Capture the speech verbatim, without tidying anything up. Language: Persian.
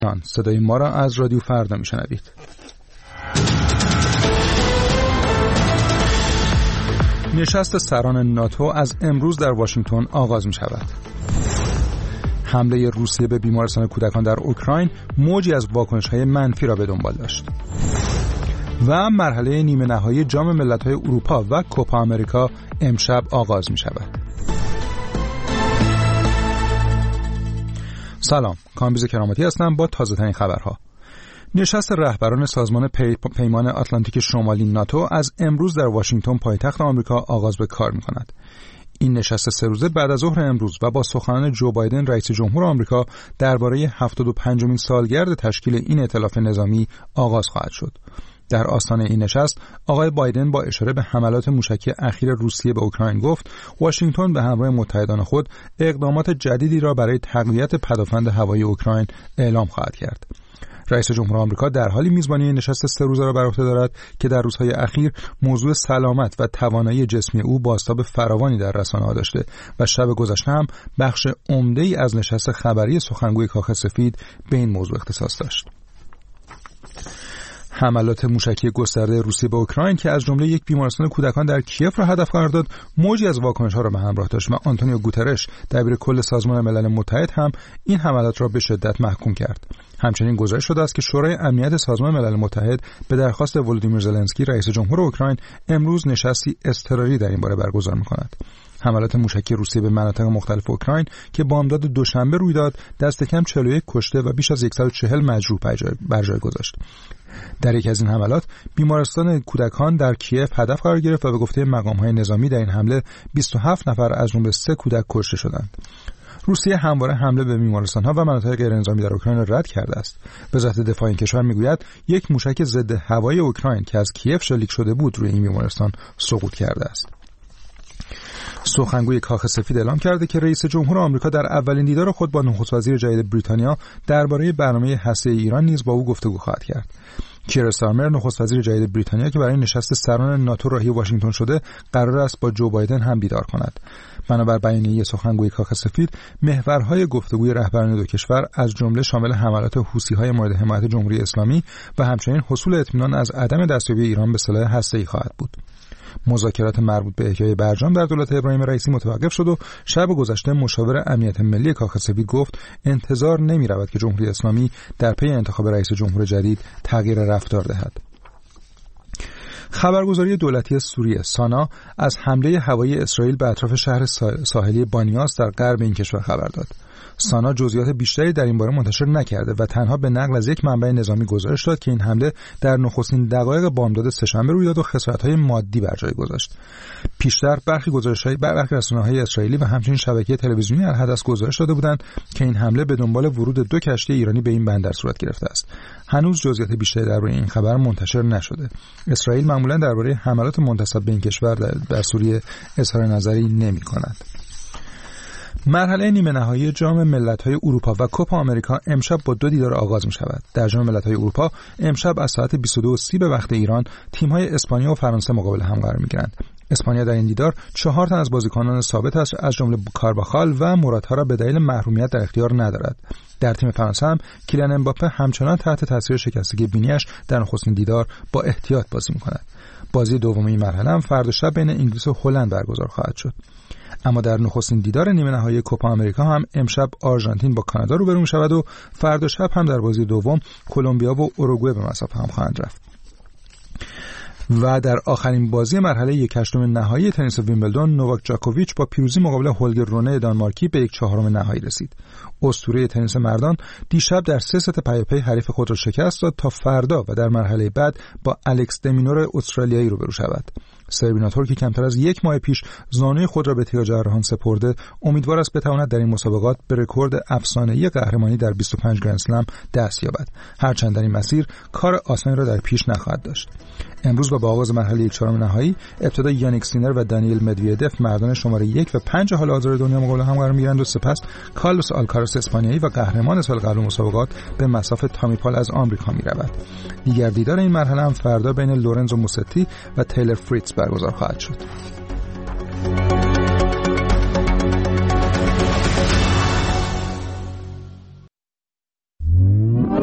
صدای ما را از رادیو فردا میشنوید. نشست سران ناتو از امروز در واشنگتن آغاز می شود. حمله روسیه به بیمارستان کودکان در اوکراین موجی از واکنش‌های منفی را به دنبال داشت. و مرحله نیمه نهایی جام ملت‌های اروپا و کوپا آمریکا امشب آغاز می شود. سلام، کامبیز کرامتی هستم با تازه ترین خبرها. نشست رهبران سازمان پی... پیمان آتلانتیک شمالی ناتو از امروز در واشنگتن پایتخت آمریکا آغاز به کار می کند. این نشست سه روزه بعد از ظهر امروز و با سخنان جو بایدن رئیس جمهور آمریکا درباره هفتاد و پنجمین سالگرد تشکیل این ائتلاف نظامی آغاز خواهد شد. در آستانه این نشست آقای بایدن با اشاره به حملات موشکی اخیر روسیه به اوکراین گفت واشنگتن به همراه متحدان خود اقدامات جدیدی را برای تقویت پدافند هوایی اوکراین اعلام خواهد کرد. رئیس جمهور آمریکا در حالی میزبانی نشست سه روزه را بر عهده دارد که در روزهای اخیر موضوع سلامت و توانایی جسمی او بازتاب فراوانی در رسانه‌ها داشته و شب گذشته هم بخش عمده‌ای از نشست خبری سخنگوی کاخ سفید به این موضوع اختصاص داشت. حملات موشکی گسترده روسیه به اوکراین که از جمله یک بیمارستان کودکان در کیف را هدف قرار داد موجی از واکنش‌ها را به همراه داشت و آنتونیو گوترش دبیر کل سازمان ملل متحد هم این حملات را به شدت محکوم کرد. همچنین گزارش شده است که شورای امنیت سازمان ملل متحد به درخواست ولودیمیر زلنسکی رئیس جمهور اوکراین امروز نشستی اضطراری در این باره برگزار می‌کند. حملات موشکی روسیه به مناطق مختلف اوکراین که بامداد دوشنبه روی داد دست کم چهل و یک کشته و بیش از صد و چهل مجروح بر جای گذاشت. در یک از این حملات بیمارستان کودکان در کیف هدف قرار گرفت و به گفته مقام‌های نظامی در این حمله بیست و هفت نفر از جمله سه کودک کشته شدند. روسیه همواره حمله به بیمارستان‌ها و مناطق غیرنظامی در اوکراین را رد کرده است. وزارت دفاع این کشور میگوید یک موشک ضد هوایی اوکراین که از کیف شلیک شده بود روی این بیمارستان سقوط کرده است. سخنگوی کاخ سفید اعلام کرده که رئیس جمهور آمریکا در اولین دیدار خود با نخست وزیر جدید بریتانیا درباره برنامه هسته‌ای ایران نیز با او گفتگو خواهد کرد. کیر استارمر نخست وزیر جدید بریتانیا که برای نشست سران ناتو راهی واشنگتن شده قرار است با جو بایدن هم دیدار کند. بنابر بیانیه سخنگوی کاخ سفید محورهای گفتگوی رهبران دو کشور از جمله شامل حملات حوثی‌های مورد حمایت جمهوری اسلامی و همچنین حصول اطمینان از عدم دستیابی ایران به سلاح هسته‌ای خواهد بود. مذاکرات مربوط به احیای برجام در دولت ابراهیم رئیسی متوقف شد و شب گذشته مشاور امنیت ملی کاخ سفید گفت انتظار نمی‌رود که جمهوری اسلامی در پی انتخاب رئیس جمهور جدید تغییر رفتار دهد. خبرگزاری دولتی سوریه سانا از حمله هوایی اسرائیل به اطراف شهر ساحلی بانیاس در غرب این کشور خبر داد. سانا جزئیات بیشتری در این باره منتشر نکرده و تنها به نقل از یک منبع نظامی گزارش داد که این حمله در نخستین دقایق بامداد سه‌شنبه روی داد و خسارت‌های مادی بر جای گذاشت. پیشتر برخی گزارش‌های برخی رسانه‌های اسرائیلی و همچنین شبکه تلویزیونی الحدث گزارش داده بودند که این حمله به دنبال ورود دو کشتی ایرانی به این بندر صورت گرفته است. هنوز جزئیات بیشتری درباره این خبر منتشر نشده. اسرائیل معمولاً درباره حملات منتسب به این کشور در, در سوریه اظهار نظری نمی‌کند. مرحله نیمه نهایی جام ملت‌های اروپا و کوپا آمریکا امشب با دو دیدار آغاز می‌شود. در جام ملت‌های اروپا امشب از ساعت بیست و دو و سی به وقت ایران تیم‌های اسپانیا و فرانسه مقابل هم قرار می‌گیرند. اسپانیا در این دیدار چهار تن از بازیکنان ثابت است از جمله کارواخال و موراتا را به دلیل محرومیت در اختیار ندارد. در تیم فرانسه هم کیلیان امباپه همچنان تحت تاثیر شکستگی بینیش در نخستین دیدار با احتیاط بازی می‌کند. بازی دوم این مرحله هم فردا شب بین انگلیس و هلند برگزار خواهد شد. اما در نخستین دیدار نیمه نهایی کوپا آمریکا هم امشب آرژانتین با کانادا روبرو می‌شود و فردا شب هم در بازی دوم کلمبیا و اوروگوئه به مصاف هم خواهند رفت. و در آخرین بازی مرحله یک هشتم نهایی تنیس ویمبلدون نوواک جاکوویچ با پیروزی مقابل هولگر رونه دانمارکی به یک چهارم نهایی رسید. اسطوره تنیس مردان دیشب در سه ست پیاپی حریف خود را شکست داد تا فردا و در مرحله بعد با الکس دمینور استرالیایی روبرو شود. سربیناتور که کمتر از یک ماه پیش زانوی خود را به تیر جراحان سپرده امیدوار است بتواند در این مسابقات به رکورد افسانه‌ای قهرمانی در بیست و پنج گرند اسلم دست یابد، هرچند در این مسیر کار آسانی را در پیش نخواهد داشت. امروز با آغاز مرحله یک چهارم نهایی ابتدا یانیک سینر و دانیل مدویدف مردان شماره یک و پنج حال حاضر دنیا مقابل هم قرار می‌گیرند و سپس کارلوس آلکاراس اسپانیایی و قهرمان سال قبل مسابقات به مصاف تامی پال از آمریکا می‌رود. دیگر دیدار این مرحله هم فردا بین لورنزو موستی و تیلر فریتز برگزار خواهد شد.